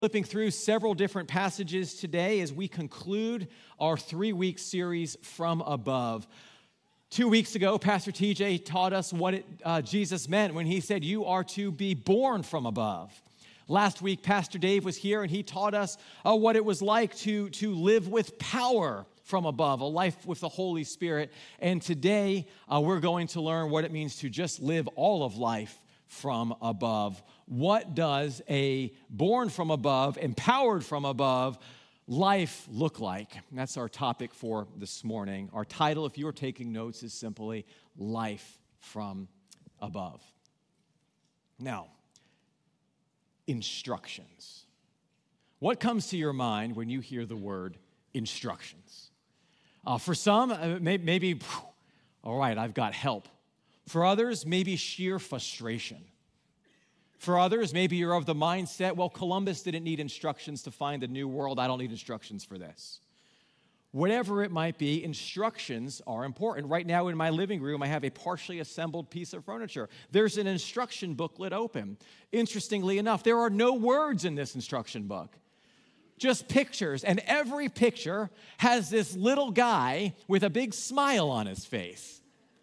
Flipping through several different passages today as we conclude our 3-week series From Above. 2 weeks ago, Pastor TJ taught us what Jesus meant when he said, you are to be born from above. Last week, Pastor Dave was here and he taught us what it was like to live with power from above, a life with the Holy Spirit. And today, we're going to learn what it means to just live all of life from above. What does a born from above, empowered from above life look like? And that's our topic for this morning. Our title, if you're taking notes, is simply Life from Above. Now, instructions. What comes to your mind when you hear the word instructions? For some, maybe, all right, I've got help. For others, maybe sheer frustration. For others, maybe you're of the mindset, well, Columbus didn't need instructions to find the new world. I don't need instructions for this. Whatever it might be, instructions are important. Right now in my living room, I have a partially assembled piece of furniture. There's an instruction booklet open. Interestingly enough, there are no words in this instruction book, just pictures. And every picture has this little guy with a big smile on his face.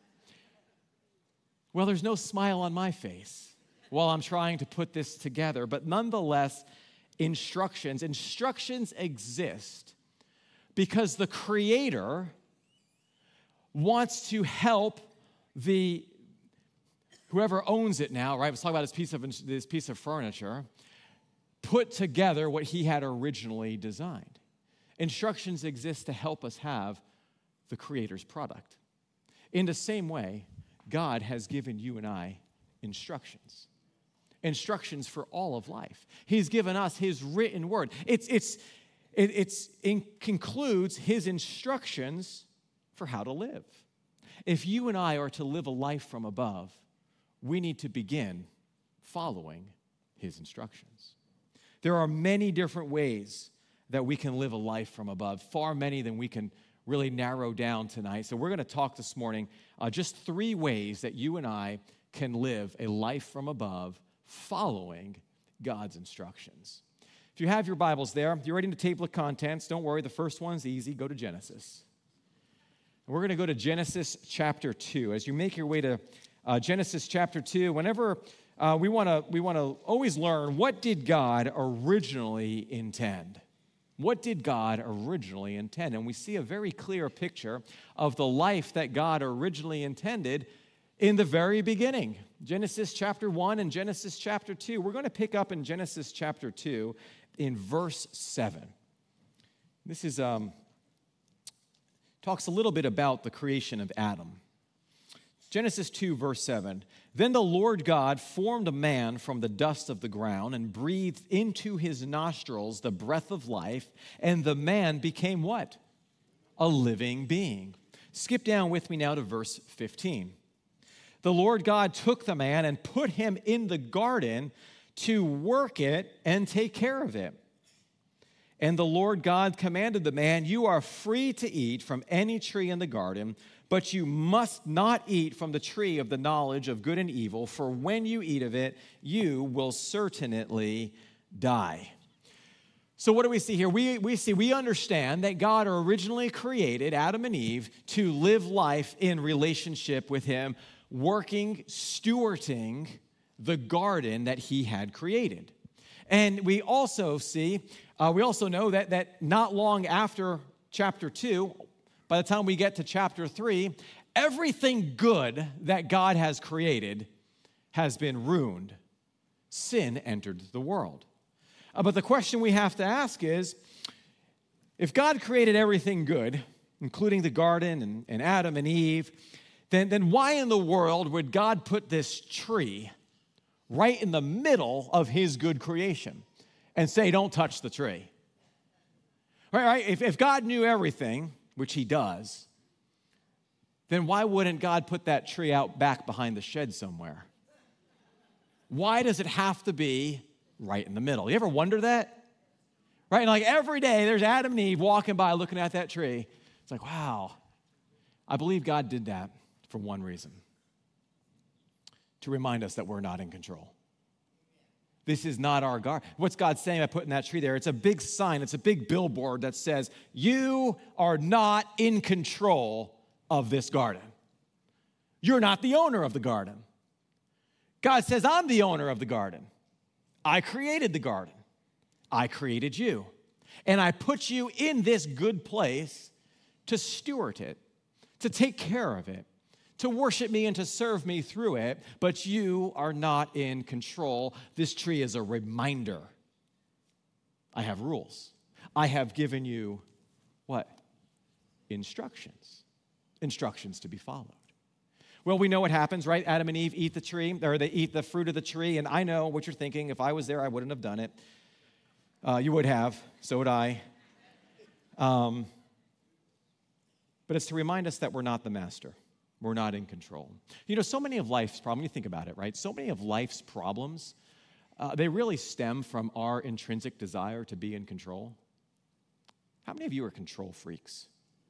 Well, there's no smile on my face while I'm trying to put this together. But nonetheless, instructions exist because the Creator wants to help whoever owns it now, right? Let's talk about this piece of furniture, put together what he had originally designed. Instructions exist to help us have the Creator's product. In the same way, God has given you and I instructions. Instructions for all of life. He's given us His written word. It concludes His instructions for how to live. If you and I are to live a life from above, we need to begin following His instructions. There are many different ways that we can live a life from above, far many than we can really narrow down tonight. So we're going to talk this morning just 3 ways that you and I can live a life from above following God's instructions. If you have your Bibles there, you're ready to table of contents. Don't worry, the first one's easy. Go to Genesis. And we're going to go to Genesis chapter 2. As you make your way to Genesis chapter 2, whenever we want to always learn, what did God originally intend? What did God originally intend? And we see a very clear picture of the life that God originally intended in the very beginning. Genesis chapter 1 and Genesis chapter 2. We're going to pick up in Genesis chapter 2 in verse 7. This is talks a little bit about the creation of Adam. Genesis 2, verse 7. Then the Lord God formed a man from the dust of the ground and breathed into his nostrils the breath of life, and the man became what? A living being. Skip down with me now to verse 15. The Lord God took the man and put him in the garden to work it and take care of it. And the Lord God commanded the man, you are free to eat from any tree in the garden, but you must not eat from the tree of the knowledge of good and evil, for when you eat of it, you will certainly die. So what do we see here? We understand that God originally created Adam and Eve to live life in relationship with Him, working, stewarding the garden that He had created. And we also know that not long after chapter 2, by the time we get to chapter 3, everything good that God has created has been ruined. Sin entered the world. But the question we have to ask is, if God created everything good, including the garden and Adam and Eve, then why in the world would God put this tree right in the middle of His good creation and say, don't touch the tree? Right? If God knew everything, which He does, then why wouldn't God put that tree out back behind the shed somewhere? Why does it have to be right in the middle? You ever wonder that? Right? And like every day, there's Adam and Eve walking by looking at that tree. It's like, wow. I believe God did that for one reason: to remind us that we're not in control. This is not our garden. What's God saying by putting that tree there? It's a big sign. It's a big billboard that says, you are not in control of this garden. You're not the owner of the garden. God says, I'm the owner of the garden. I created the garden. I created you. And I put you in this good place to steward it, to take care of it, to worship me and to serve me through it, but you are not in control. This tree is a reminder. I have rules. I have given you what? Instructions. Instructions to be followed. Well, we know what happens, right? Adam and Eve eat the tree, or they eat the fruit of the tree, and I know what you're thinking. If I was there, I wouldn't have done it. You would have. So would I. But it's to remind us that we're not the master. We're not in control. You know, so many of life's problems, you think about it, right? So many of life's problems, they really stem from our intrinsic desire to be in control. How many of you are control freaks?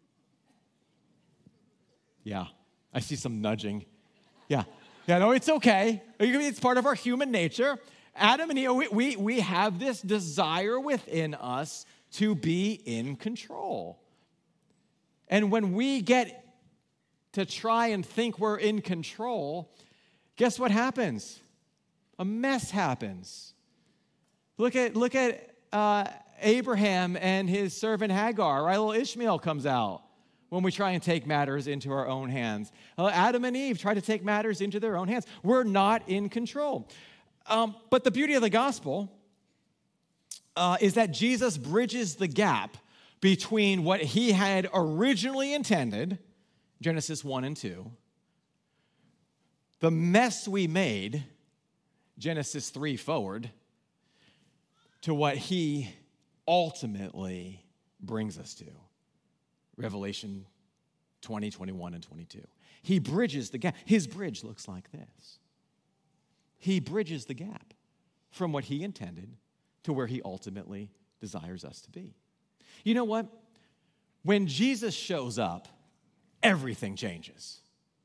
Yeah, I see some nudging. Yeah, no, it's okay. It's part of our human nature. Adam and Eve, we have this desire within us to be in control. And when we get to try and think we're in control, guess what happens? A mess happens. Look at Abraham and his servant Hagar, right? Little Ishmael comes out when we try and take matters into our own hands. Adam and Eve try to take matters into their own hands. We're not in control. But the beauty of the gospel is that Jesus bridges the gap between what he had originally intended, Genesis 1 and 2, the mess we made, Genesis 3 forward, to what he ultimately brings us to, Revelation 20, 21, and 22. He bridges the gap. His bridge looks like this. He bridges the gap from what he intended to where he ultimately desires us to be. You know what? When Jesus shows up, everything changes.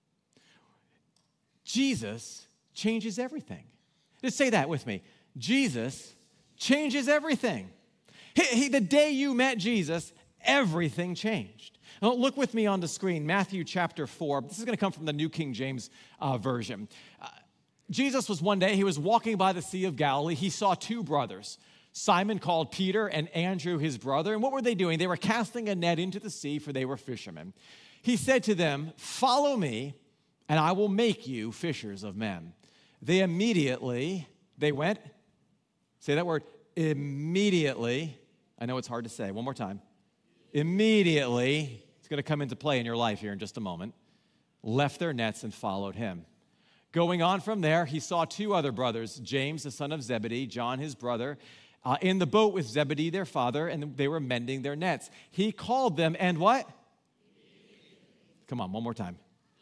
Jesus changes everything. Just say that with me. Jesus changes everything. The day you met Jesus, everything changed. Now, look with me on the screen, Matthew chapter 4. This is going to come from the New King James Version. Jesus was one day, he was walking by the Sea of Galilee. He saw two brothers, Simon called Peter and Andrew his brother. And what were they doing? They were casting a net into the sea, for they were fishermen. He said to them, follow me, and I will make you fishers of men. They went, say that word, immediately. I know it's hard to say. One more time. Immediately, it's going to come into play in your life here in just a moment, left their nets and followed him. Going on from there, he saw two other brothers, James, the son of Zebedee, John, his brother, in the boat with Zebedee, their father, and they were mending their nets. He called them, and what? Come on, one more time.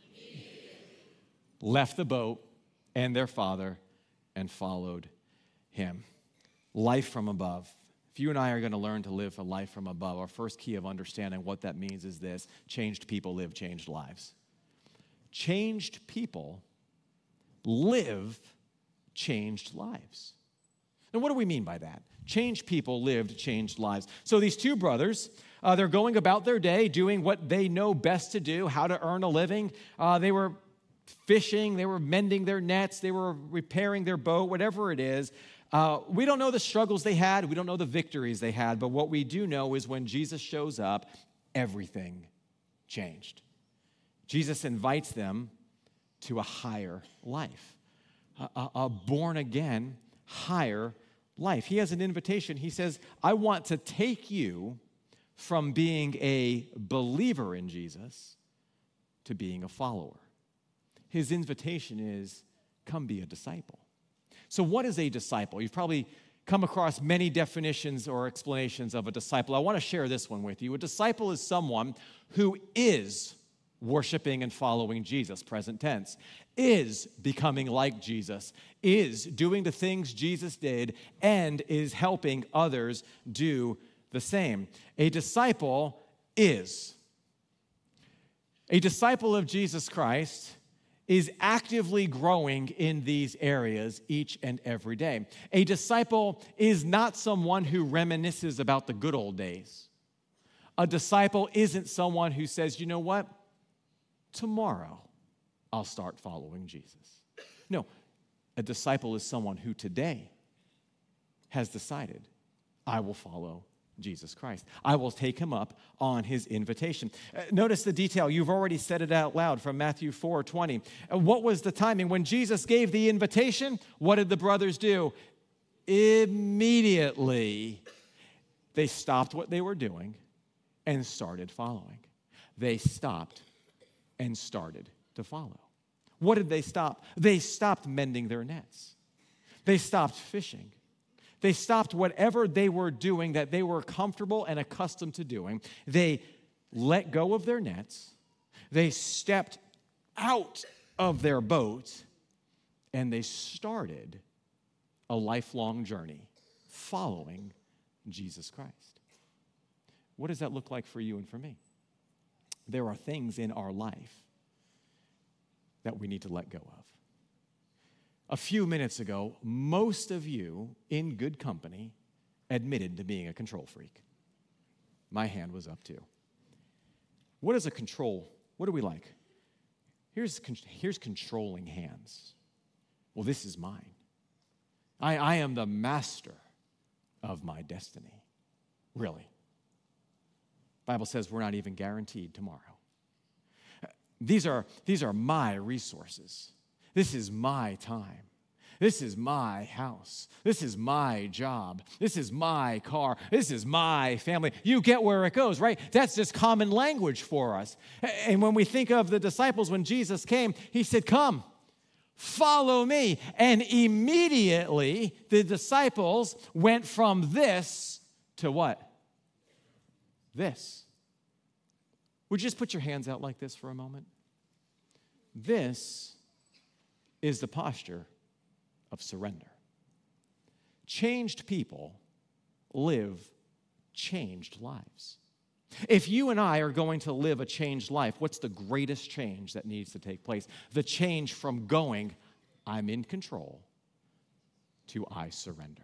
Left the boat and their father and followed him. Life from above. If you and I are going to learn to live a life from above, our first key of understanding what that means is this: changed people live changed lives. Changed people live changed lives. Now, what do we mean by that? Changed people lived changed lives. So these two brothers, they're going about their day doing what they know best to do, how to earn a living. They were fishing, they were mending their nets, they were repairing their boat, whatever it is. We don't know the struggles they had, we don't know the victories they had, but what we do know is when Jesus shows up, everything changed. Jesus invites them to a higher life, a born-again, higher life. He has an invitation. He says, I want to take you from being a believer in Jesus to being a follower. His invitation is, come be a disciple. So what is a disciple? You've probably come across many definitions or explanations of a disciple. I want to share this one with you. A disciple is someone who is worshiping and following Jesus, present tense, is becoming like Jesus, is doing the things Jesus did, and is helping others do the same. A disciple is. A disciple of Jesus Christ is actively growing in these areas each and every day. A disciple is not someone who reminisces about the good old days. A disciple isn't someone who says, you know what? Tomorrow I'll start following Jesus. No, a disciple is someone who today has decided, I will follow Jesus Christ. I will take him up on his invitation. Notice the detail. You've already said it out loud from Matthew 4:20. What was the timing? When Jesus gave the invitation, what did the brothers do? Immediately, they stopped what they were doing and started following. They stopped and started to follow. What did they stop? They stopped mending their nets. They stopped fishing. They stopped whatever they were doing that they were comfortable and accustomed to doing. They let go of their nets. They stepped out of their boat, and they started a lifelong journey following Jesus Christ. What does that look like for you and for me? There are things in our life that we need to let go of. A few minutes ago, most of you in good company admitted to being a control freak. My hand was up too. What is a control? What do we like? Here's controlling hands. Well, this is mine. I am the master of my destiny. Really. The Bible says we're not even guaranteed tomorrow. These are my resources. This is my time. This is my house. This is my job. This is my car. This is my family. You get where it goes, right? That's just common language for us. And when we think of the disciples, when Jesus came, he said, come, follow me. And immediately the disciples went from this to what? This. Would you just put your hands out like this for a moment? This is the posture of surrender. Changed people live changed lives. If you and I are going to live a changed life, what's the greatest change that needs to take place? The change from going, I'm in control, to I surrender.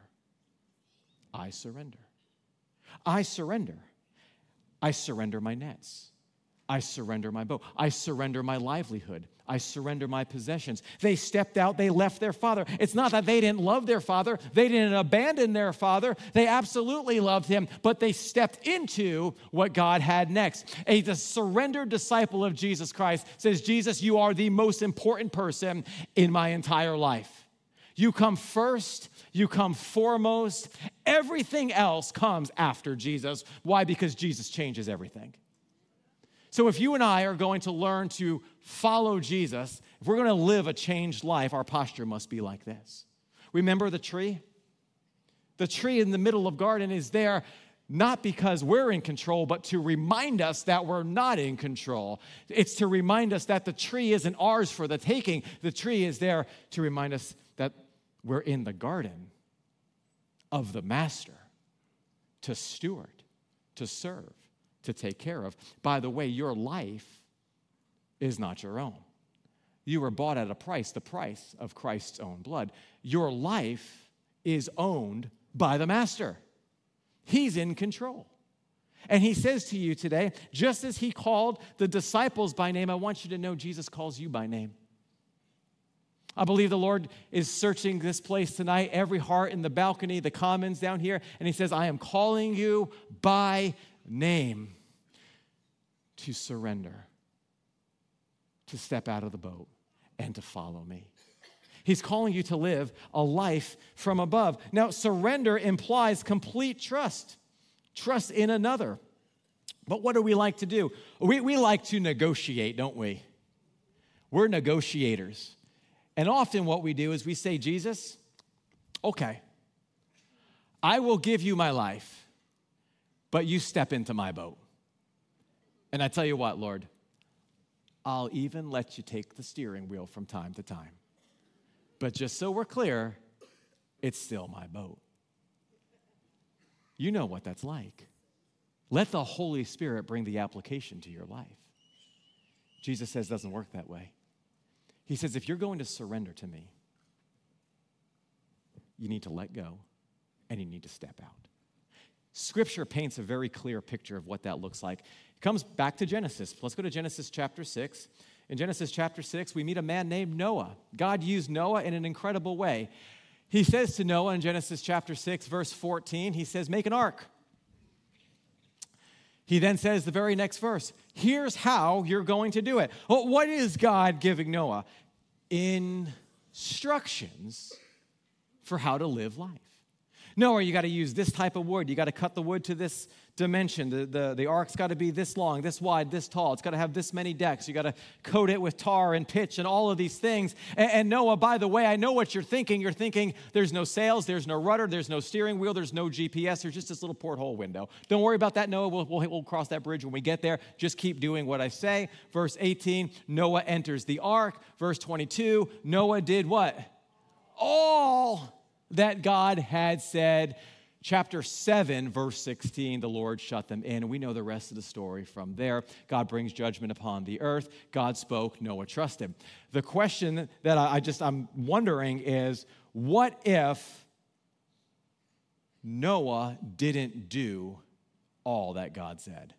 I surrender. I surrender. I surrender my nets. I surrender my boat. I surrender my livelihood. I surrender my possessions. They stepped out. They left their father. It's not that they didn't love their father. They didn't abandon their father. They absolutely loved him, but they stepped into what God had next. A surrendered disciple of Jesus Christ says, Jesus, you are the most important person in my entire life. You come first. You come foremost. Everything else comes after Jesus. Why? Because Jesus changes everything. So if you and I are going to learn to follow Jesus, if we're going to live a changed life, our posture must be like this. Remember the tree? The tree in the middle of garden is there not because we're in control, but to remind us that we're not in control. It's to remind us that the tree isn't ours for the taking. The tree is there to remind us that we're in the garden of the master to steward, to serve, to take care of. By the way, your life is not your own. You were bought at a price, the price of Christ's own blood. Your life is owned by the master. He's in control. And he says to you today, just as he called the disciples by name, I want you to know Jesus calls you by name. I believe the Lord is searching this place tonight, every heart in the balcony, the commons down here, and he says, I am calling you by name to surrender, to step out of the boat, and to follow me. He's calling you to live a life from above. Now, surrender implies complete trust in another. But what do we like to do? We like to negotiate, don't we? We're negotiators. And often what we do is we say, Jesus, okay, I will give you my life, but you step into my boat. And I tell you what, Lord, I'll even let you take the steering wheel from time to time. But just so we're clear, it's still my boat. You know what that's like. Let the Holy Spirit bring the application to your life. Jesus says it doesn't work that way. He says, if you're going to surrender to me, you need to let go and you need to step out. Scripture paints a very clear picture of what that looks like. It comes back to Genesis. Let's go to Genesis chapter 6. In Genesis chapter 6, we meet a man named Noah. God used Noah in an incredible way. He says to Noah in Genesis chapter 6, verse 14, he says, make an ark. He then says the very next verse, here's how you're going to do it. Well, what is God giving Noah? Instructions for how to live life. Noah, you got to use this type of wood. You got to cut the wood to this dimension. The ark's got to be this long, this wide, this tall. It's got to have this many decks. You got to coat it with tar and pitch and all of these things. And Noah, by the way, I know what you're thinking. You're thinking there's no sails, there's no rudder, there's no steering wheel, there's no GPS. There's just this little porthole window. Don't worry about that, Noah. We'll cross that bridge when we get there. Just keep doing what I say. Verse 18, Noah enters the ark. Verse 22, Noah did what? All that God had said. Chapter 7, verse 16, the Lord shut them in. And we know the rest of the story from there. God brings judgment upon the earth. God spoke, Noah trusted. The question that I'm wondering is, what if Noah didn't do all that God said?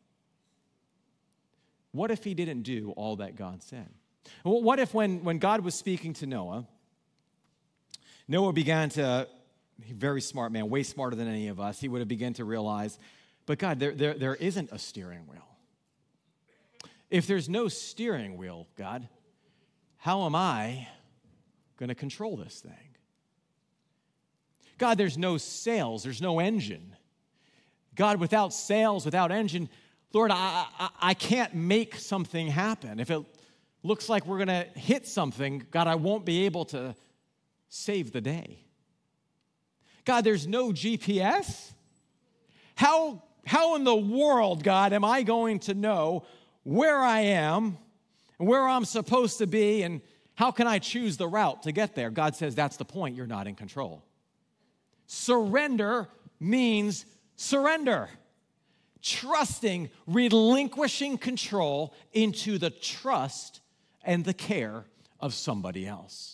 What if he didn't do all that God said? What if when God was speaking to Noah, Noah began to, very smart man, way smarter than any of us, he would have begun to realize, but God, there isn't a steering wheel. If there's no steering wheel, God, how am I going to control this thing? God, there's no sails, there's no engine. God, without sails, without engine, Lord, I can't make something happen. If it looks like we're going to hit something, God, I won't be able to save the day. God, there's no GPS. How in the world, God, am I going to know where I am and where I'm supposed to be, and how can I choose the route to get there? God says, that's the point. You're not in control. Surrender means surrender. Trusting, relinquishing control into the trust and the care of somebody else.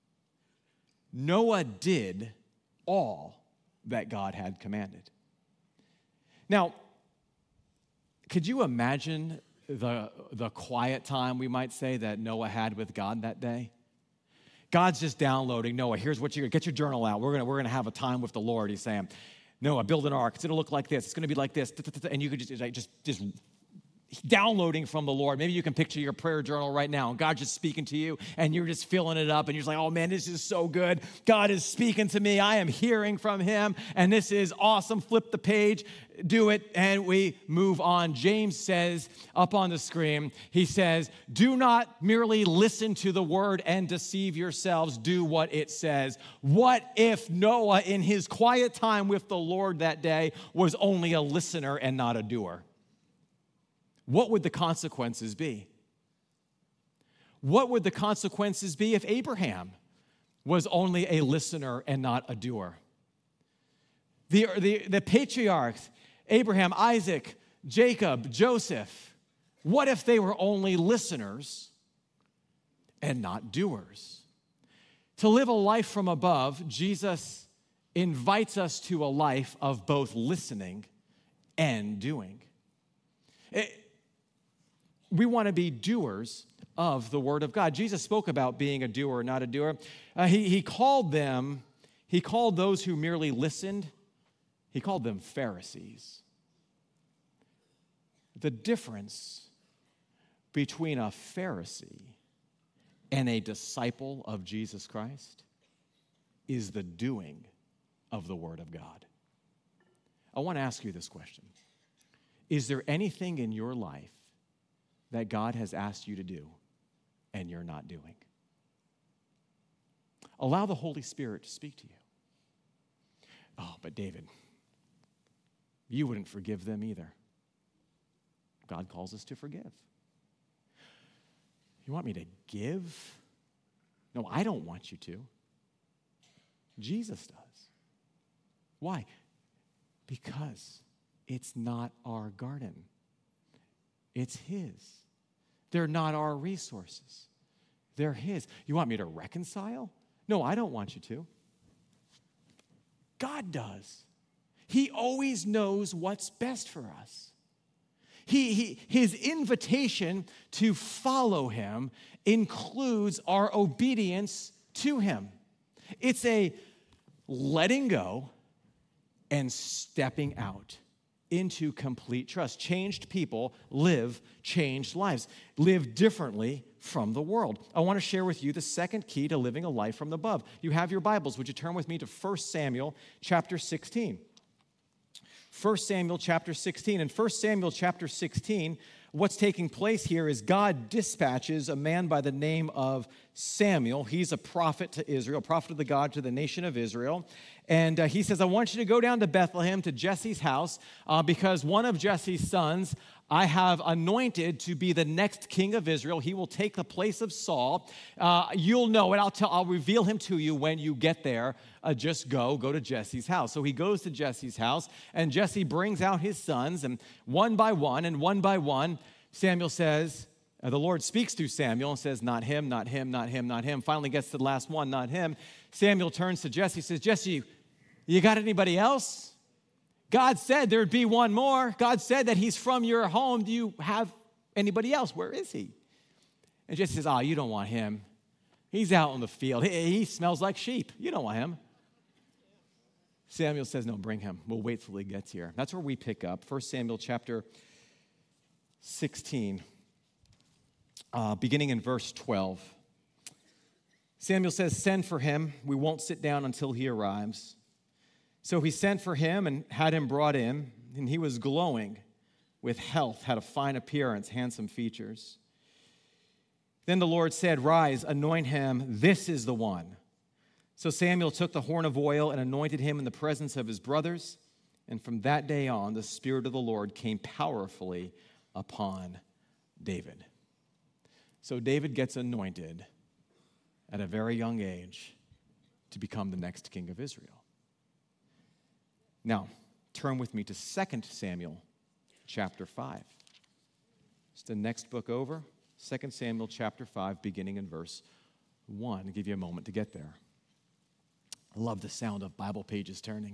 Noah did all that God had commanded. Now, could you imagine the quiet time, we might say, that Noah had with God that day? God's just downloading, Noah, here's what get your journal out. We're gonna have a time with the Lord. He's saying, Noah, build an ark. It's gonna look like this. It's gonna be like this. And you could just downloading from the Lord. Maybe you can picture your prayer journal right now, and God's just speaking to you, and you're just filling it up, and you're just like, oh man, this is so good. God is speaking to me. I am hearing from him, and this is awesome. Flip the page, do it, and we move on. James says up on the screen, he says, do not merely listen to the word and deceive yourselves. Do what it says. What if Noah, in his quiet time with the Lord that day, was only a listener and not a doer? What would the consequences be? What would the consequences be if Abraham was only a listener and not a doer? The patriarchs, Abraham, Isaac, Jacob, Joseph, what if they were only listeners and not doers? To live a life from above, Jesus invites us to a life of both listening and doing. We want to be doers of the word of God. Jesus spoke about being a doer, not a doer. He called those who merely listened, he called them Pharisees. The difference between a Pharisee and a disciple of Jesus Christ is the doing of the word of God. I want to ask you this question. Is there anything in your life that God has asked you to do and you're not doing? Allow the Holy Spirit to speak to you. Oh, but David, you wouldn't forgive them either. God calls us to forgive. You want me to give? No, I don't want you to. Jesus does. Why? Because it's not our garden. It's his. They're not our resources. They're his. You want me to reconcile? No, I don't want you to. God does. He always knows what's best for us. His invitation to follow him includes our obedience to him. It's a letting go and stepping out into complete trust. Changed people live changed lives, live differently from the world. I want to share with you the second key to living a life from above. You have your Bibles. Would you turn with me to 1 Samuel chapter 16? 1 Samuel chapter 16. In 1 Samuel chapter 16, what's taking place here is God dispatches a man by the name of Samuel. He's a prophet to Israel, prophet of the God to the nation of Israel. And he says, I want you to go down to Bethlehem to Jesse's house because one of Jesse's sons I have anointed to be the next king of Israel. He will take the place of Saul. You'll know it. I'll reveal him to you when you get there. Just go to Jesse's house. So he goes to Jesse's house, and Jesse brings out his sons, and one by one, Samuel says, the Lord speaks to Samuel and says, not him, not him, not him, not him. Finally gets to the last one, not him. Samuel turns to Jesse, says, Jesse, you got anybody else? God said there'd be one more. God said that he's from your home. Do you have anybody else? Where is he? And Jesse says, you don't want him. He's out in the field. He smells like sheep. You don't want him. Samuel says, no, bring him. We'll wait till he gets here. That's where we pick up. 1 Samuel chapter 16, beginning in verse 12. Samuel says, send for him. We won't sit down until he arrives. So he sent for him and had him brought in, and he was glowing with health, had a fine appearance, handsome features. Then the Lord said, rise, anoint him, this is the one. So Samuel took the horn of oil and anointed him in the presence of his brothers, and from that day on, the Spirit of the Lord came powerfully upon David. So David gets anointed at a very young age to become the next king of Israel. Now, turn with me to 2 Samuel chapter 5. It's the next book over, 2 Samuel chapter 5, beginning in verse 1. I'll give you a moment to get there. I love the sound of Bible pages turning.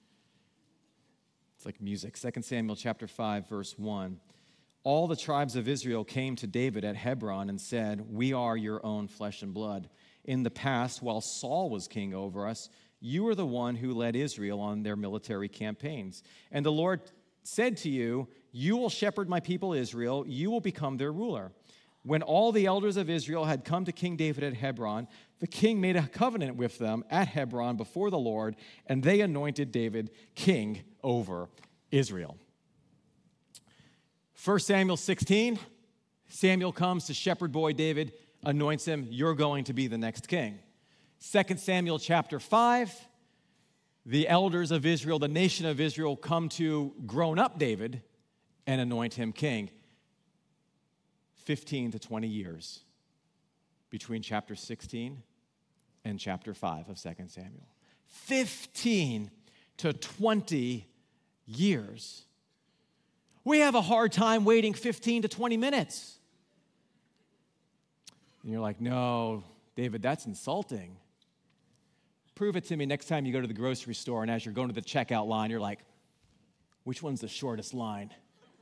It's like music. 2 Samuel chapter 5, verse 1. All the tribes of Israel came to David at Hebron and said, we are your own flesh and blood. In the past, while Saul was king over us, you are the one who led Israel on their military campaigns. And the Lord said to you, you will shepherd my people Israel, you will become their ruler. When all the elders of Israel had come to King David at Hebron, the king made a covenant with them at Hebron before the Lord, and they anointed David king over Israel. 1 Samuel 16, Samuel comes to shepherd boy David, anoints him, you're going to be the next king. 2 Samuel chapter 5, the elders of Israel, the nation of Israel, come to grown-up David and anoint him king. 15 to 20 years between chapter 16 and chapter 5 of 2 Samuel. 15 to 20 years. We have a hard time waiting 15 to 20 minutes. And you're like, no, David, that's insulting. Prove it to me next time you go to the grocery store, and as you're going to the checkout line, you're like, which one's the shortest line?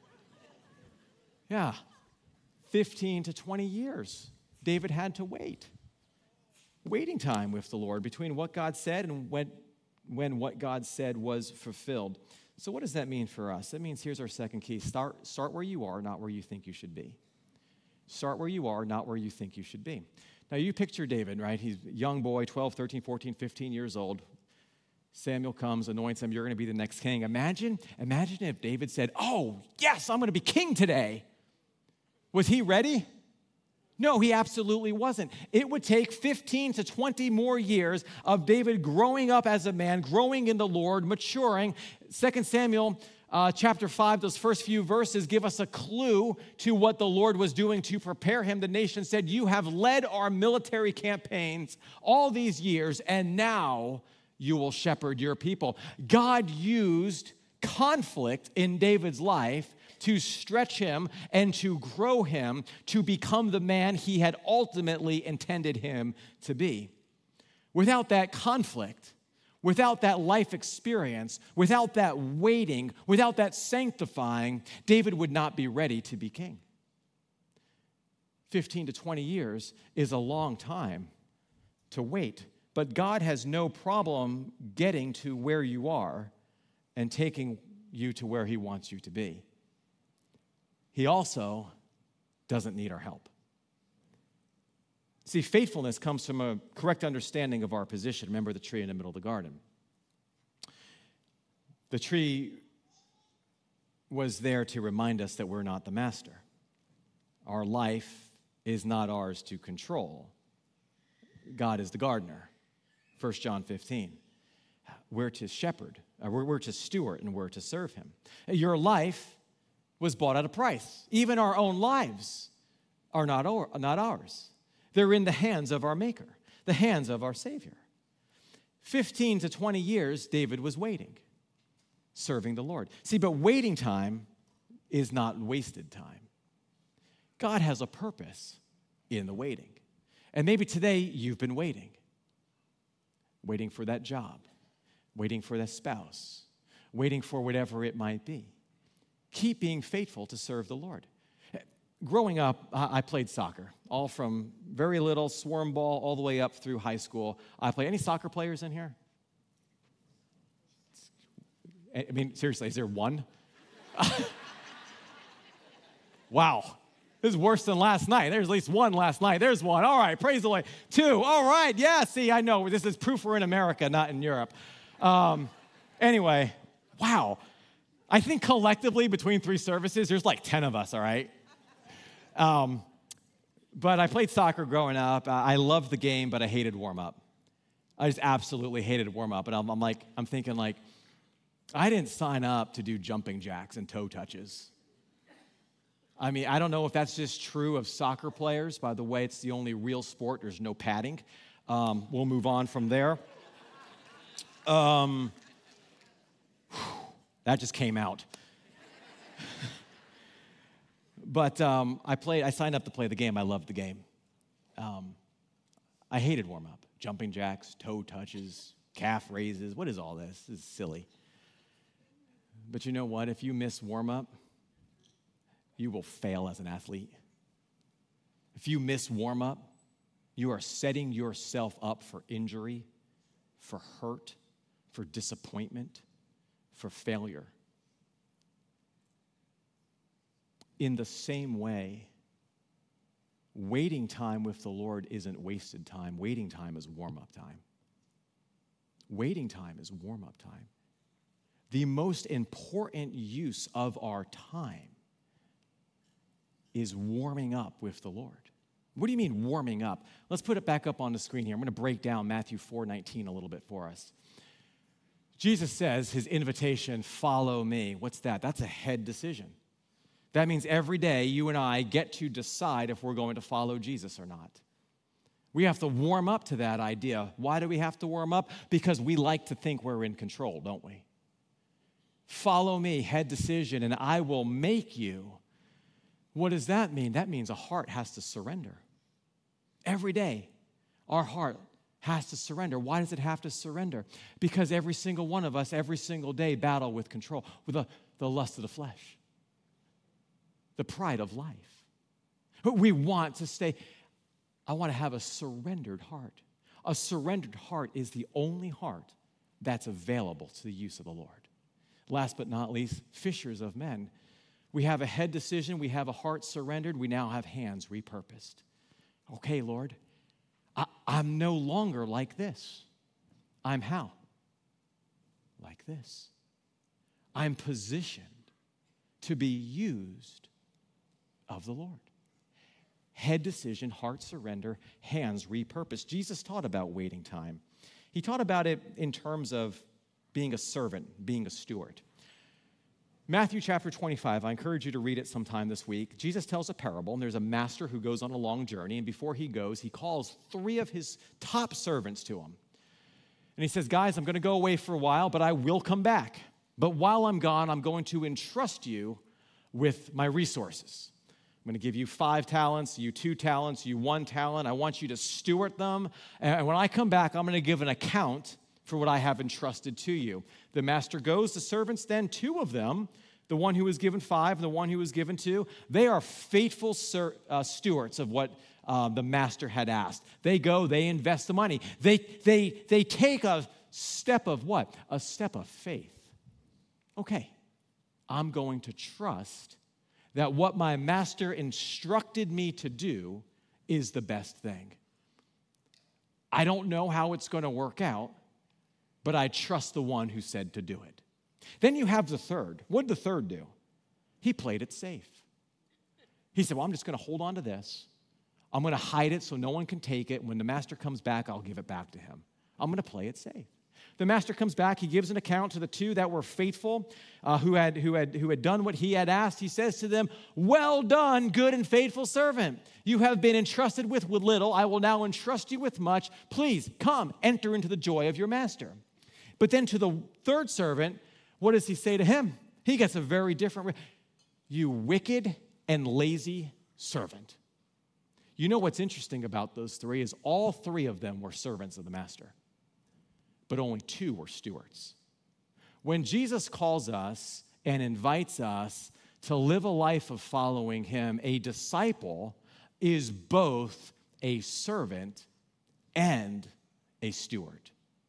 Yeah, 15 to 20 years David had to wait. Waiting time with the Lord between what God said and when what God said was fulfilled. So what does that mean for us? That means here's our second key. Start where you are, not where you think you should be. Start where you are, not where you think you should be. Now, you picture David, right? He's a young boy, 12, 13, 14, 15 years old. Samuel comes, anoints him. You're going to be the next king. Imagine if David said, oh, yes, I'm going to be king today. Was he ready? No, he absolutely wasn't. It would take 15 to 20 more years of David growing up as a man, growing in the Lord, maturing. 2 Samuel chapter 5, those first few verses give us a clue to what the Lord was doing to prepare him. The nation said, you have led our military campaigns all these years, and now you will shepherd your people. God used conflict in David's life to stretch him and to grow him to become the man he had ultimately intended him to be. Without that conflict, without that life experience, without that waiting, without that sanctifying, David would not be ready to be king. 15 to 20 years is a long time to wait, but God has no problem getting to where you are and taking you to where he wants you to be. He also doesn't need our help. See, faithfulness comes from a correct understanding of our position. Remember the tree in the middle of the garden. The tree was there to remind us that we're not the master. Our life is not ours to control. God is the gardener. 1 John 15. We're to shepherd, we're to steward, and we're to serve him. Your life was bought at a price. Even our own lives are not ours. They're in the hands of our Maker, the hands of our Savior. 15 to 20 years, David was waiting, serving the Lord. See, but waiting time is not wasted time. God has a purpose in the waiting. And maybe today you've been waiting for that job, waiting for that spouse, waiting for whatever it might be. Keep being faithful to serve the Lord. Growing up, I played soccer, all from very little swarm ball all the way up through high school. I played. Any soccer players in here? I mean, seriously, is there one? Wow. This is worse than last night. There's at least one last night. There's one. All right, praise the Lord. Two. All right, yeah, see, I know. This is proof we're in America, not in Europe. Anyway, wow. I think collectively between 3 services, there's like 10 of us, all right? But I played soccer growing up. I loved the game, but I hated warm-up. I just absolutely hated warm-up. And I'm thinking, I didn't sign up to do jumping jacks and toe touches. I mean, I don't know if that's just true of soccer players. By the way, it's the only real sport. There's no padding. We'll move on from there. That just came out. But I signed up to play the game. I loved the game. I hated warm-up. Jumping jacks, toe touches, calf raises. What is all this? This is silly. But you know what? If you miss warm-up, you will fail as an athlete. If you miss warm-up, you are setting yourself up for injury, for hurt, for disappointment, for failure. In the same way, waiting time with the Lord isn't wasted time. Waiting time is warm-up time. Waiting time is warm-up time. The most important use of our time is warming up with the Lord. What do you mean warming up? Let's put it back up on the screen here. I'm going to break down Matthew 4:19 a little bit for us. Jesus says his invitation, follow me. What's that? That's a head decision. That means every day you and I get to decide if we're going to follow Jesus or not. We have to warm up to that idea. Why do we have to warm up? Because we like to think we're in control, don't we? Follow me, head decision, and I will make you. What does that mean? That means a heart has to surrender. Every day, our heart has to surrender. Why does it have to surrender? Because every single one of us, every single day, battle with control, with the lust of the flesh, the pride of life. We want to stay. I want to have a surrendered heart. A surrendered heart is the only heart that's available to the use of the Lord. Last but not least, fishers of men. We have a head decision. We have a heart surrendered. We now have hands repurposed. Okay, Lord, I'm no longer like this. I'm how? Like this. I'm positioned to be used of the Lord. Head decision, heart surrender, hands repurposed. Jesus taught about waiting time. He taught about it in terms of being a servant, being a steward. Matthew chapter 25, I encourage you to read it sometime this week. Jesus tells a parable, and there's a master who goes on a long journey, and before he goes, he calls 3 of his top servants to him. And he says, guys, I'm going to go away for a while, but I will come back. But while I'm gone, I'm going to entrust you with my resources. I'm going to give you 5 talents, you 2 talents, you 1 talent. I want you to steward them. And when I come back, I'm going to give an account for what I have entrusted to you. The master goes, the servants then, 2 of them, the one who was given 5 and the one who was given 2, they are faithful stewards of what the master had asked. They go, they invest the money. They take a step of what? A step of faith. Okay, I'm going to trust that what my master instructed me to do is the best thing. I don't know how it's going to work out, but I trust the one who said to do it. Then you have the third. What did the third do? He played it safe. He said, well, I'm just going to hold on to this. I'm going to hide it so no one can take it. When the master comes back, I'll give it back to him. I'm going to play it safe. The master comes back. He gives an account to the 2 that were faithful, who had done what he had asked. He says to them, well done, good and faithful servant. You have been entrusted with little. I will now entrust you with much. Please come, enter into the joy of your master. But then to the third servant, what does he say to him? He gets a very different, you wicked and lazy servant. You know what's interesting about those 3 is all 3 of them were servants of the master, but only 2 were stewards. When Jesus calls us and invites us to live a life of following him, a disciple is both a servant and a steward.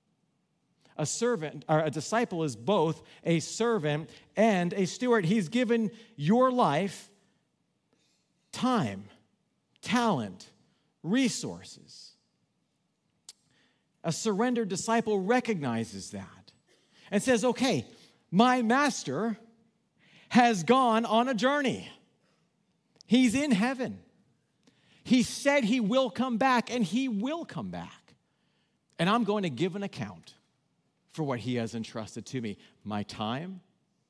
A disciple is both a servant and a steward. He's given your life time, talent, resources. A surrendered disciple recognizes that and says, okay, my master has gone on a journey. He's in heaven. He said he will come back, and he will come back. And I'm going to give an account for what he has entrusted to me. My time,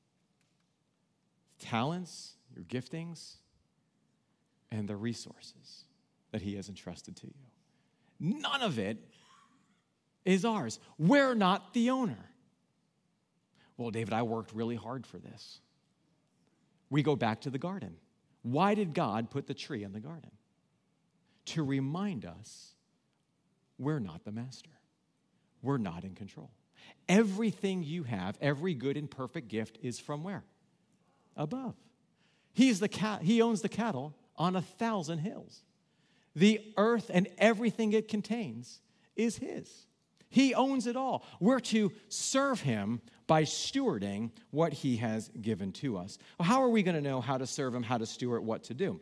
talents, your giftings, and the resources that he has entrusted to you. None of it is ours. We're not the owner. Well, David, I worked really hard for this. We go back to the garden. Why did God put the tree in the garden? To remind us we're not the master. We're not in control. Everything you have, every good and perfect gift is from where? Above. He owns the cattle on 1,000 hills. The earth and everything it contains is his. He owns it all. We're to serve him by stewarding what he has given to us. Well, how are we going to know how to serve him, how to steward, what to do?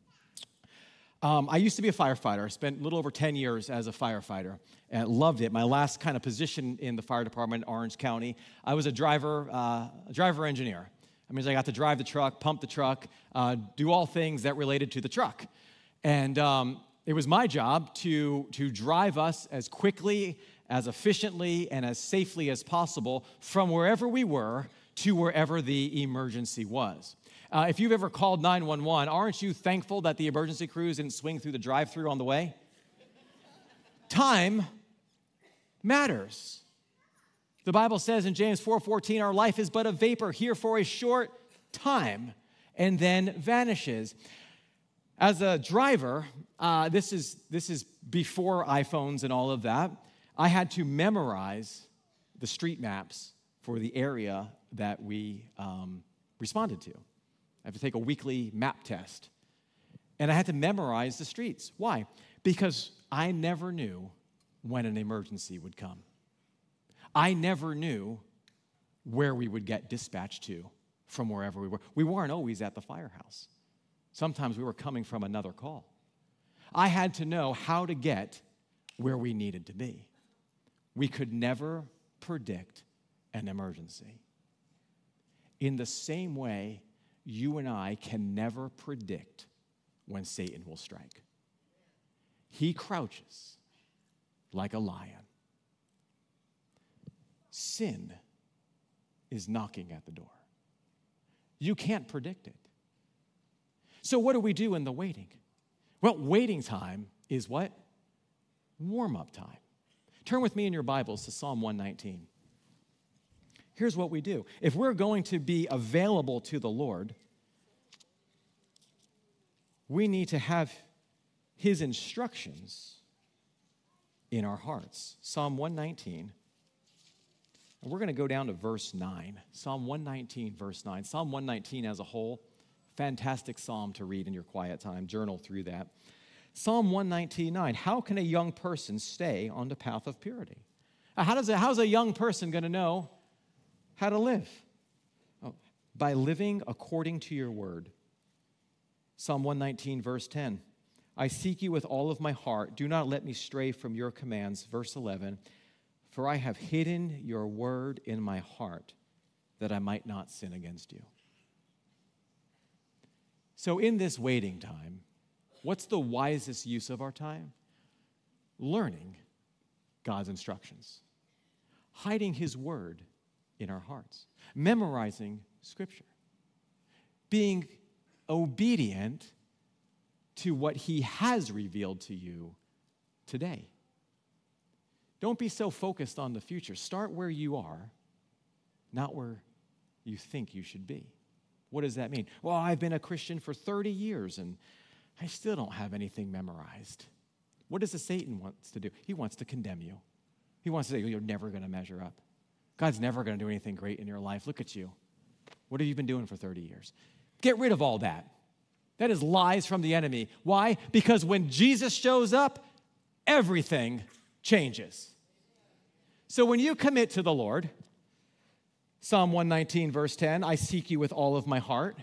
I used to be a firefighter. I spent a little over 10 years as a firefighter and loved it. My last kind of position in the fire department in Orange County, I was a driver engineer. That means I got to drive the truck, pump the truck, do all things that related to the truck. And it was my job to drive us as quickly, as efficiently, and as safely as possible from wherever we were to wherever the emergency was. If you've ever called 911, aren't you thankful that the emergency crews didn't swing through the drive-thru on the way? Time matters. The Bible says in James 4:14, our life is but a vapor, here for a short time, and then vanishes. As a driver, this is before iPhones and all of that, I had to memorize the street maps for the area that we responded to. I have to take a weekly map test. And I had to memorize the streets. Why? Because I never knew when an emergency would come. I never knew where we would get dispatched to from wherever we were. We weren't always at the firehouse. Sometimes we were coming from another call. I had to know how to get where we needed to be. We could never predict an emergency. In the same way, you and I can never predict when Satan will strike. He crouches like a lion. Sin is knocking at the door. You can't predict it. So what do we do in the waiting? Well, waiting time is what? Warm-up time. Turn with me in your Bibles to Psalm 119. Here's what we do. If we're going to be available to the Lord, we need to have his instructions in our hearts. Psalm 119. And we're going to go down to verse 9. Psalm 119, verse 9. Psalm 119 as a whole, fantastic psalm to read in your quiet time. Journal through that. Psalm 119:9. How can a young person stay on the path of purity? How's a young person going to know how to live? Oh, by living according to your word. Psalm 119, verse 10. I seek you with all of my heart. Do not let me stray from your commands. Verse 11. For I have hidden your word in my heart that I might not sin against you. So in this waiting time, what's the wisest use of our time? Learning God's instructions, hiding his word in our hearts, memorizing Scripture, being obedient to what he has revealed to you today. Don't be so focused on the future. Start where you are, not where you think you should be. What does that mean? Well, I've been a Christian for 30 years and I still don't have anything memorized. What does the Satan wants to do? He wants to condemn you. He wants to say, you're never going to measure up. God's never going to do anything great in your life. Look at you. What have you been doing for 30 years? Get rid of all that. That is lies from the enemy. Why? Because when Jesus shows up, everything changes. So when you commit to the Lord, Psalm 119, verse 10, I seek you with all of my heart,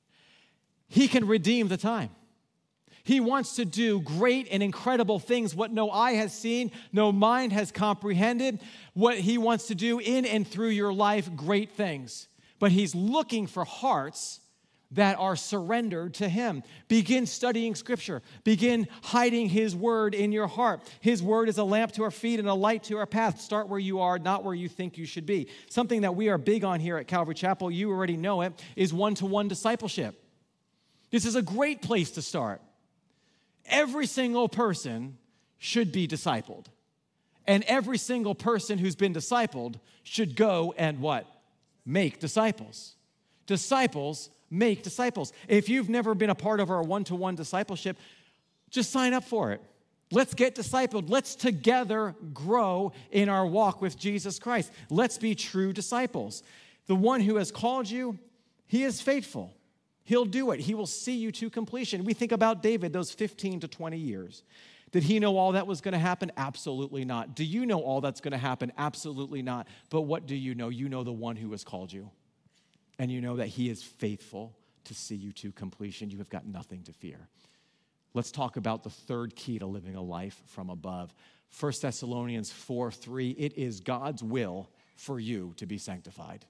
he can redeem the time. He wants to do great and incredible things, what no eye has seen, no mind has comprehended, what he wants to do in and through your life, great things. But he's looking for hearts that are surrendered to him. Begin studying Scripture. Begin hiding his word in your heart. His word is a lamp to our feet and a light to our path. Start where you are, not where you think you should be. Something that we are big on here at Calvary Chapel, you already know it, is one-to-one discipleship. This is a great place to start. Every single person should be discipled. And every single person who's been discipled should go and what? Make disciples. Disciples make disciples. If you've never been a part of our one-to-one discipleship, just sign up for it. Let's get discipled. Let's together grow in our walk with Jesus Christ. Let's be true disciples. The one who has called you, he is faithful. He'll do it. He will see you to completion. We think about David, those 15 to 20 years. Did he know all that was going to happen? Absolutely not. Do you know all that's going to happen? Absolutely not. But what do you know? You know the one who has called you. And you know that he is faithful to see you to completion. You have got nothing to fear. Let's talk about the third key to living a life from above. 1 Thessalonians 4:3, it is God's will for you to be sanctified.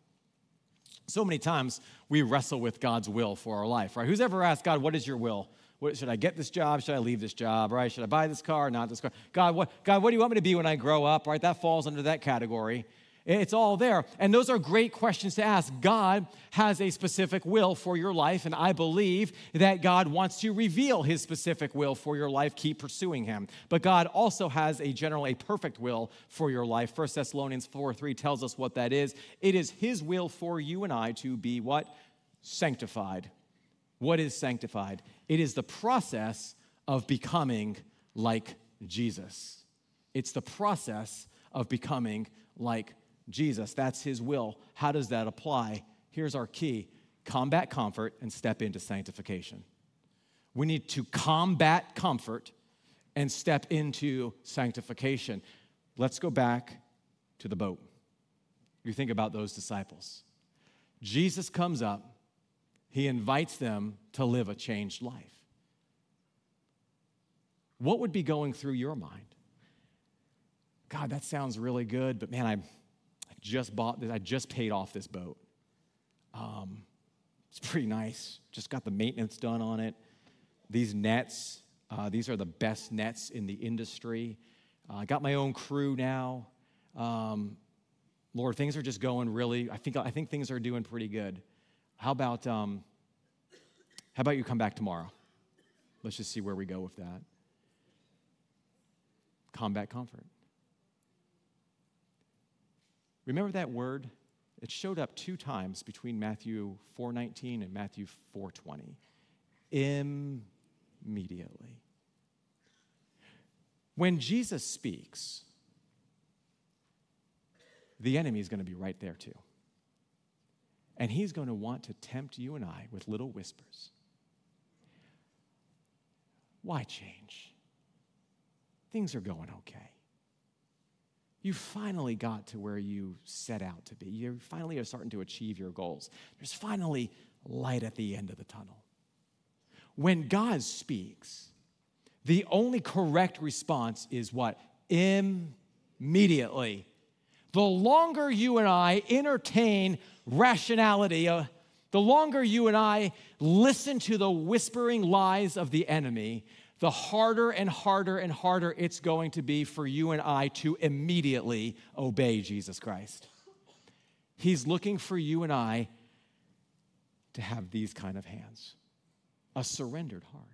So many times we wrestle with God's will for our life, right? Who's ever asked God, what is your will? Should I get this job? Should I leave this job, right? Should I buy this car, not this car? God, what do you want me to be when I grow up, right? That falls under that category. It's all there. And those are great questions to ask. God has a specific will for your life, and I believe that God wants to reveal his specific will for your life. Keep pursuing him. But God also has a perfect will for your life. 1 Thessalonians 4:3 tells us what that is. It is his will for you and I to be what? Sanctified. What is sanctified? It is the process of becoming like Jesus. It's the process of becoming like Jesus. That's his will. How does that apply? Here's our key. Combat comfort and step into sanctification. We need to combat comfort and step into sanctification. Let's go back to the boat. You think about those disciples. Jesus comes up. He invites them to live a changed life. What would be going through your mind? God, that sounds really good, but man, I just bought this. I just paid off this boat. It's pretty nice. Just got the maintenance done on it. These nets, these are the best nets in the industry. I got my own crew now. Lord, things are just going really. I think things are doing pretty good. How about you come back tomorrow? Let's just see where we go with that. Combat comfort. Remember that word? It showed up 2 times between Matthew 4:19 and Matthew 4:20. immediately. When Jesus speaks, the enemy is going to be right there too. And he's going to want to tempt you and I with little whispers. Why change? Things are going okay. You finally got to where you set out to be. You finally are starting to achieve your goals. There's finally light at the end of the tunnel. When God speaks, the only correct response is what? Immediately. The longer you and I entertain rationality, the longer you and I listen to the whispering lies of the enemy, the harder and harder and harder it's going to be for you and I to immediately obey Jesus Christ. He's looking for you and I to have these kind of hands, a surrendered heart.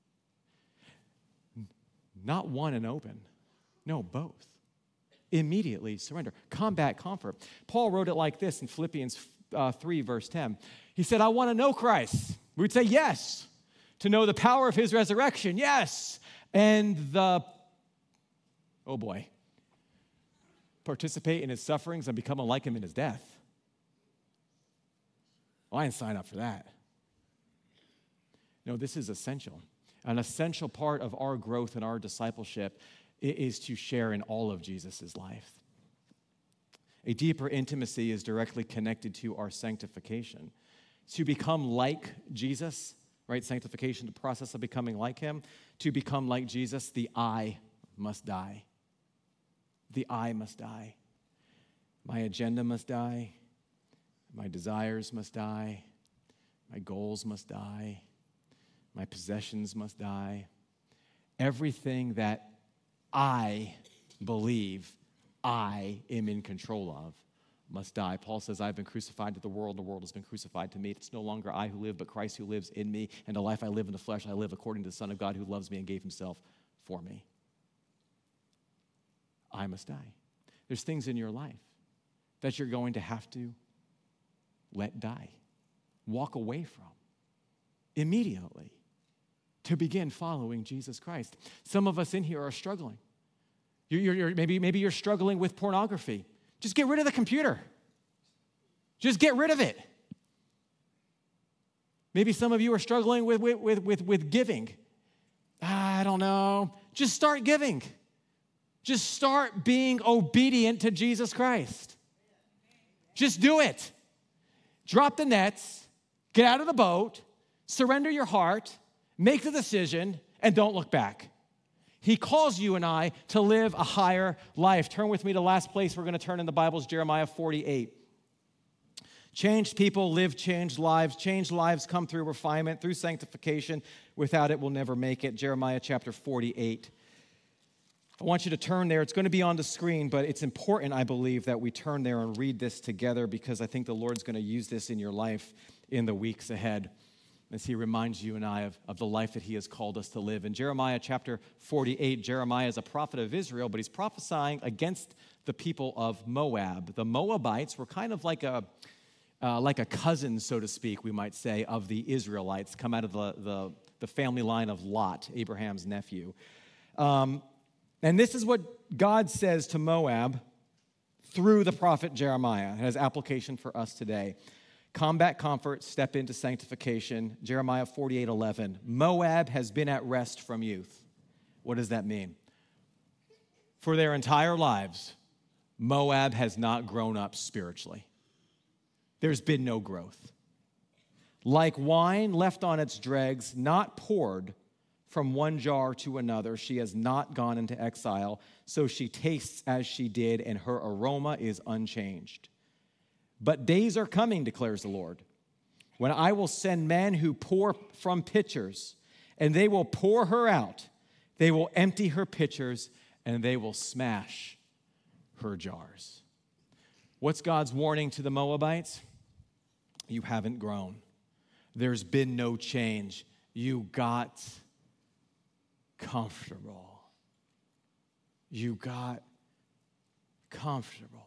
Not one and open, no, both. Immediately surrender. Combat comfort. Paul wrote it like this in Philippians 3, verse 10. He said, I want to know Christ. We would say yes. To know the power of his resurrection, yes. And participate in his sufferings and become like him in his death. Well, I didn't sign up for that. No, this is essential. An essential part of our growth and our discipleship is to share in all of Jesus' life. A deeper intimacy is directly connected to our sanctification. To become like Jesus, right? Sanctification, the process of becoming like him. To become like Jesus, the I must die. The I must die. My agenda must die. My desires must die. My goals must die. My possessions must die. Everything that I believe I am in control of must die. Paul says, I've been crucified to the world has been crucified to me. It's no longer I who live, but Christ who lives in me. And the life I live in the flesh, I live according to the Son of God who loves me and gave himself for me. I must die. There's things in your life that you're going to have to let die, walk away from immediately to begin following Jesus Christ. Some of us in here are struggling. Maybe you're struggling with pornography. Just get rid of the computer. Just get rid of it. Maybe some of you are struggling with giving. I don't know. Just start giving. Just start being obedient to Jesus Christ. Just do it. Drop the nets. Get out of the boat. Surrender your heart. Make the decision. And don't look back. He calls you and I to live a higher life. Turn with me to the last place we're going to turn in the Bible is Jeremiah 48. Changed people live changed lives. Changed lives come through refinement, through sanctification. Without it, we'll never make it. Jeremiah chapter 48. I want you to turn there. It's going to be on the screen, but it's important, I believe, that we turn there and read this together because I think the Lord's going to use this in your life in the weeks ahead as he reminds you and I of the life that he has called us to live. In Jeremiah chapter 48, Jeremiah is a prophet of Israel, but he's prophesying against the people of Moab. The Moabites were kind of like a cousin, so to speak, we might say, of the Israelites, come out of the family line of Lot, Abraham's nephew. And this is what God says to Moab through the prophet Jeremiah. It has application for us today. Combat comfort, step into sanctification. Jeremiah 48:11. Moab has been at rest from youth. What does that mean? For their entire lives, Moab has not grown up spiritually. There's been no growth. Like wine left on its dregs, not poured from one jar to another, she has not gone into exile, so she tastes as she did, and her aroma is unchanged. But days are coming, declares the Lord, when I will send men who pour from pitchers, and they will pour her out. They will empty her pitchers, and they will smash her jars. What's God's warning to the Moabites? You haven't grown. There's been no change. You got comfortable. You got comfortable.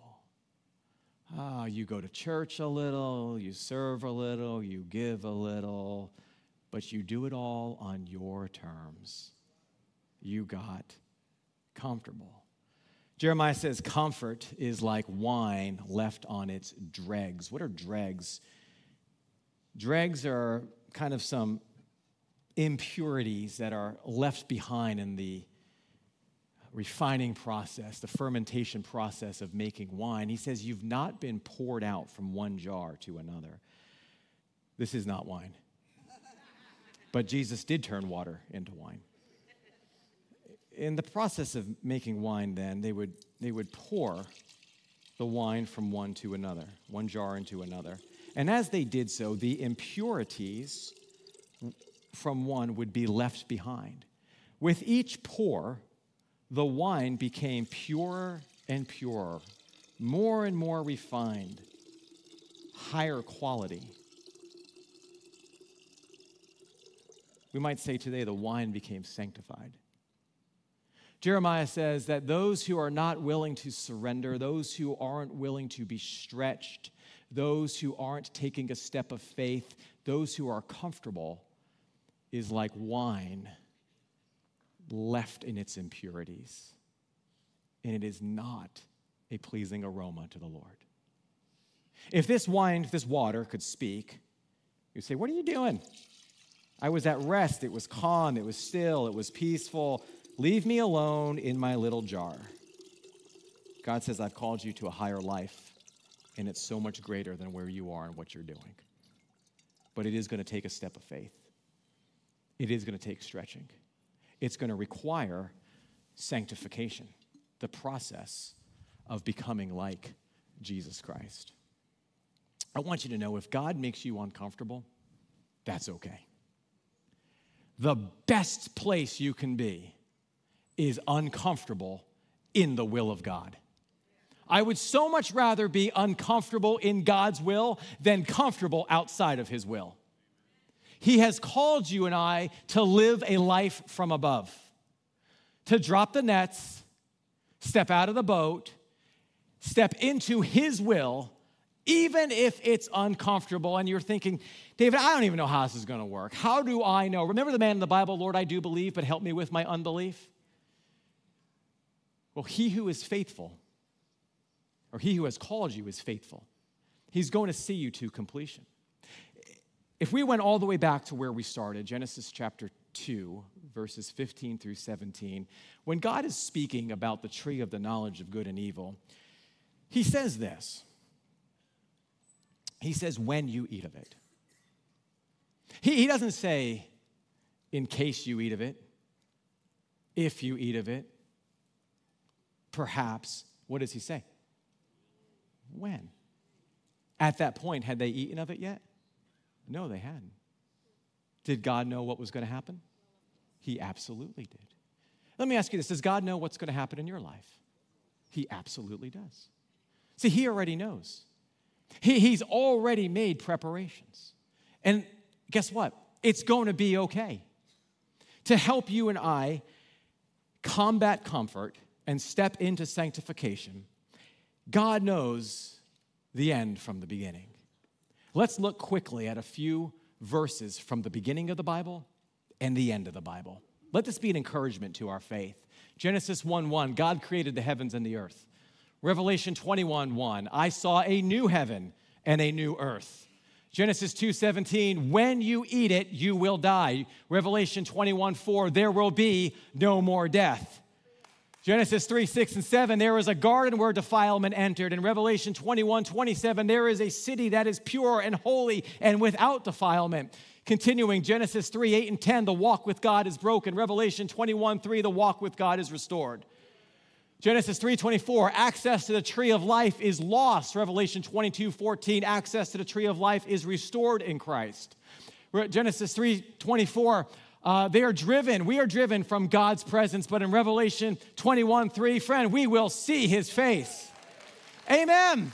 You go to church a little, you serve a little, you give a little, but you do it all on your terms. You got comfortable. Jeremiah says comfort is like wine left on its dregs. What are dregs? Dregs are kind of some impurities that are left behind in the refining process, the fermentation process of making wine. He says you've not been poured out from one jar to another. This is not wine. But Jesus did turn water into wine. In the process of making wine then, they would pour the wine from one to another, one jar into another. And as they did so, the impurities from one would be left behind. With each pour, the wine became purer and purer, more and more refined, higher quality. We might say today the wine became sanctified. Jeremiah says that those who are not willing to surrender, those who aren't willing to be stretched, those who aren't taking a step of faith, those who are comfortable, is like wine left in its impurities. And it is not a pleasing aroma to the Lord. If this wine, if this water could speak, you'd say, what are you doing? I was at rest. It was calm. It was still. It was peaceful. Leave me alone in my little jar. God says, I've called you to a higher life, and it's so much greater than where you are and what you're doing. But it is going to take a step of faith. It is going to take stretching. It's going to require sanctification, the process of becoming like Jesus Christ. I want you to know if God makes you uncomfortable, that's okay. The best place you can be is uncomfortable in the will of God. I would so much rather be uncomfortable in God's will than comfortable outside of his will. He has called you and I to live a life from above, to drop the nets, step out of the boat, step into his will, even if it's uncomfortable. And you're thinking, David, I don't even know how this is going to work. How do I know? Remember the man in the Bible, Lord, I do believe, but help me with my unbelief? Well, he who is faithful, or he who has called you is faithful. He's going to see you to completion. If we went all the way back to where we started, Genesis chapter 2, verses 15 through 17, when God is speaking about the tree of the knowledge of good and evil, he says this. He says, when you eat of it. He doesn't say, in case you eat of it, if you eat of it, perhaps. What does he say? When? At that point, had they eaten of it yet? No, they hadn't. Did God know what was going to happen? He absolutely did. Let me ask you this. Does God know what's going to happen in your life? He absolutely does. See, he already knows. He's already made preparations. And guess what? It's going to be okay. To help you and I combat comfort and step into sanctification, God knows the end from the beginning. Let's look quickly at a few verses from the beginning of the Bible and the end of the Bible. Let this be an encouragement to our faith. Genesis 1:1, God created the heavens and the earth. Revelation 21:1, I saw a new heaven and a new earth. Genesis 2:17, when you eat it, you will die. Revelation 21:4, there will be no more death. Genesis 3:6 and 7, there is a garden where defilement entered. In Revelation 21:27, there is a city that is pure and holy and without defilement. Continuing, Genesis 3:8 and 10, the walk with God is broken. Revelation 21:3, the walk with God is restored. Genesis 3:24, access to the tree of life is lost. Revelation 22:14, access to the tree of life is restored in Christ. Genesis 3:24, we are driven from God's presence, but in Revelation 21:3, friend, we will see his face. Amen.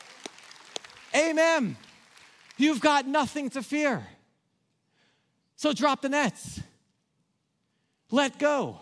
Amen. You've got nothing to fear. So drop the nets. Let go.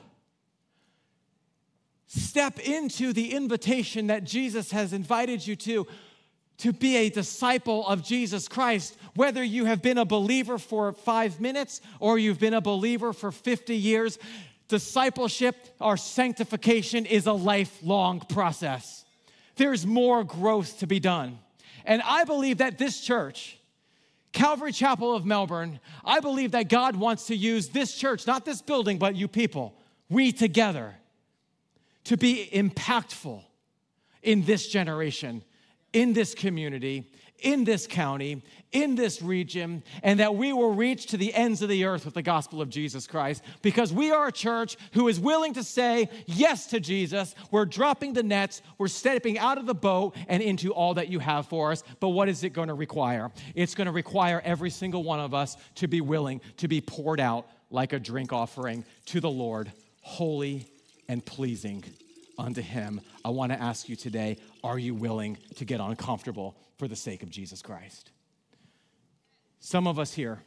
Step into the invitation that Jesus has invited you to. to be a disciple of Jesus Christ, whether you have been a believer for 5 minutes or you've been a believer for 50 years. Discipleship, our sanctification, is a lifelong process. There's more growth to be done. And I believe that this church, Calvary Chapel of Melbourne, I believe that God wants to use this church, not this building, but you people, we together, to be impactful in this generation, in this community, in this county, in this region, and that we will reach to the ends of the earth with the gospel of Jesus Christ, because we are a church who is willing to say yes to Jesus. We're dropping the nets, we're stepping out of the boat and into all that you have for us. But what is it going to require? It's going to require every single one of us to be willing to be poured out like a drink offering to the Lord, holy and pleasing unto him. I want to ask you today, are you willing to get uncomfortable for the sake of Jesus Christ? Some of us here,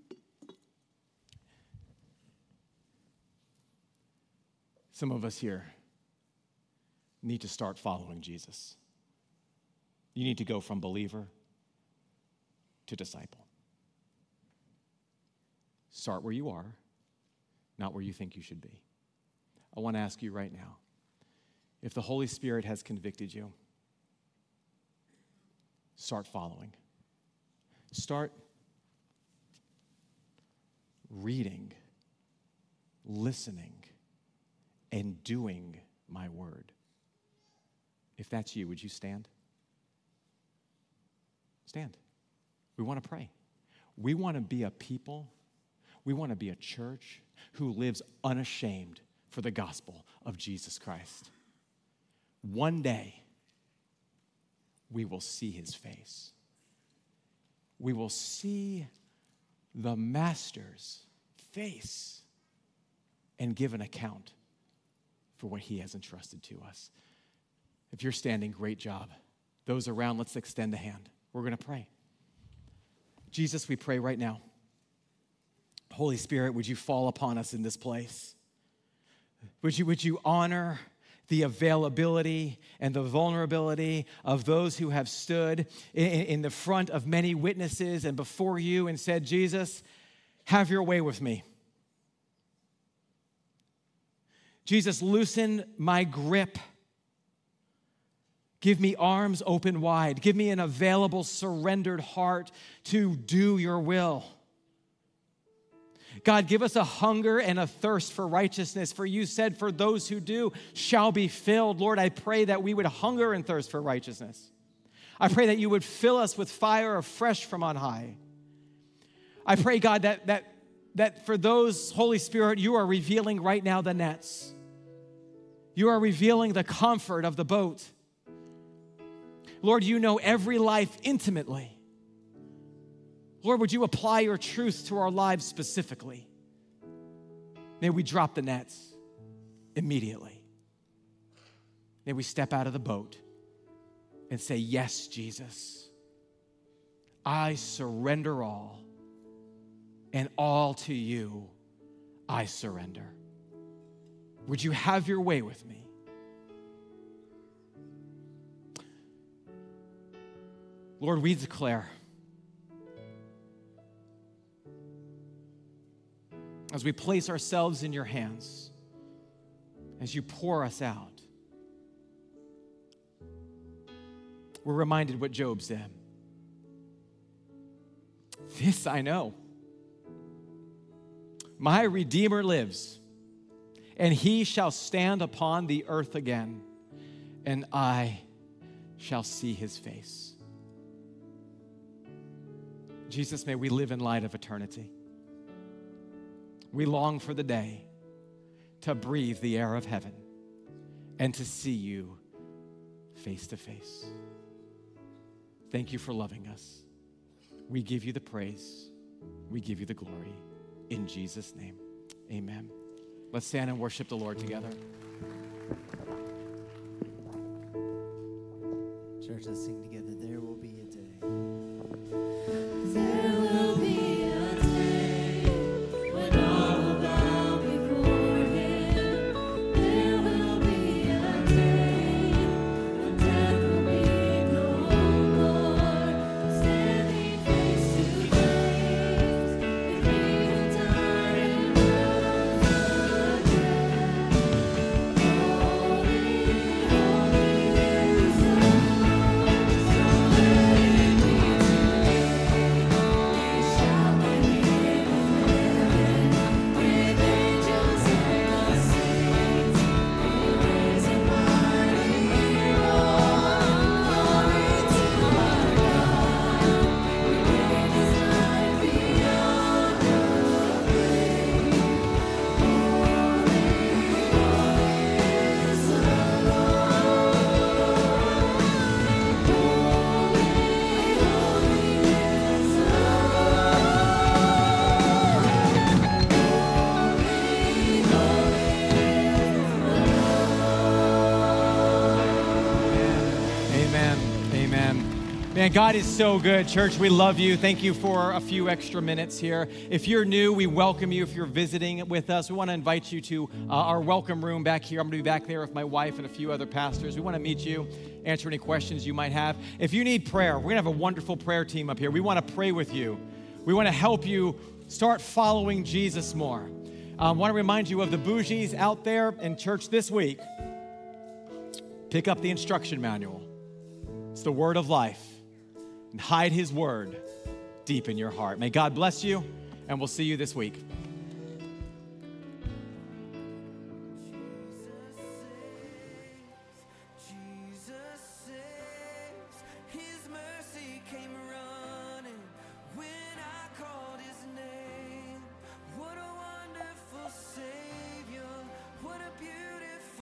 need to start following Jesus. You need to go from believer to disciple. Start where you are, not where you think you should be. I want to ask you right now, if the Holy Spirit has convicted you, start following. Start reading, listening, and doing my word. If that's you, would you stand? Stand. We want to pray. We want to be a people, we want to be a church who lives unashamed for the gospel of Jesus Christ. One day, we will see his face. We will see the Master's face and give an account for what he has entrusted to us. If you're standing, great job. Those around, let's extend a hand. We're going to pray. Jesus, we pray right now. Holy Spirit, would you fall upon us in this place? Would you honor the availability and the vulnerability of those who have stood in the front of many witnesses and before you and said, Jesus, have your way with me. Jesus, loosen my grip. Give me arms open wide. Give me an available, surrendered heart to do your will. God, give us a hunger and a thirst for righteousness, for you said, for those who do shall be filled. Lord, I pray that we would hunger and thirst for righteousness. I pray that you would fill us with fire afresh from on high. I pray, God, that for those, Holy Spirit, you are revealing right now the nets. You are revealing the comfort of the boat. Lord, you know every life intimately. Lord, would you apply your truth to our lives specifically? May we drop the nets immediately. May we step out of the boat and say, yes, Jesus, I surrender all, and all to you I surrender. Would you have your way with me? Lord, we declare, as we place ourselves in your hands, as you pour us out, we're reminded what Job said. This I know. My Redeemer lives, and he shall stand upon the earth again, and I shall see his face. Jesus, may we live in light of eternity. We long for the day to breathe the air of heaven and to see you face to face. Thank you for loving us. We give you the praise. We give you the glory. In Jesus' name, amen. Let's stand and worship the Lord together. Church, let's sing together. There will be a day. There will be a day when all will bow before him. There will be a day when death will be no more. Man, God is so good. Church, we love you. Thank you for a few extra minutes here. If you're new, we welcome you. If you're visiting with us, we want to invite you to our welcome room back here. I'm going to be back there with my wife and a few other pastors. We want to meet you, answer any questions you might have. If you need prayer, we're going to have a wonderful prayer team up here. We want to pray with you. We want to help you start following Jesus more. I want to remind you of the bougies out there in church this week. Pick up the instruction manual. It's the word of life. And hide his word deep in your heart. May God bless you, and we'll see you this week.